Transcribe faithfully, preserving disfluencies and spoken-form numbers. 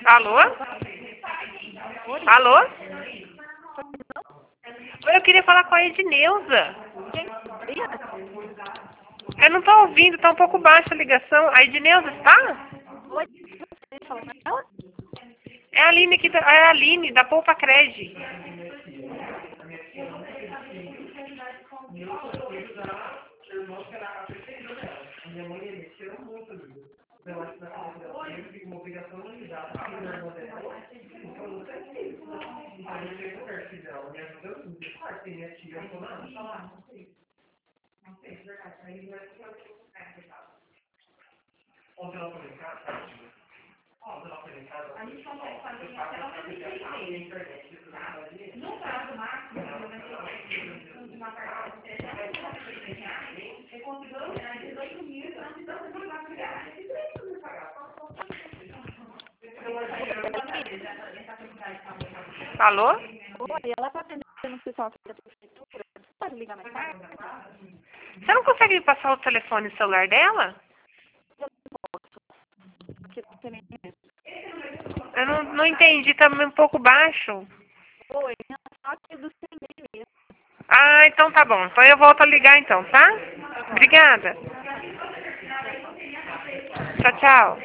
Alô? Alô? Oi, eu queria falar com a Edneuza. Eu não tô ouvindo, tá um pouco baixa a ligação. A Edneuza está? Oi, você falou com ela? É a Aline aqui, da- é a Aline, da Poupa Cred. Alô? Oi, ela tá atendendo no pessoal aqui da prefeitura. Você pode ligar mais tarde? Você não consegue me passar o telefone celular dela? Porque você nem mesmo. Eu não, não entendi, tá um pouco baixo. Oi, não, só aqui do seu e-mail mesmo. Ah, então tá bom. Então eu volto a ligar então, tá? Obrigada. Tchau, tchau.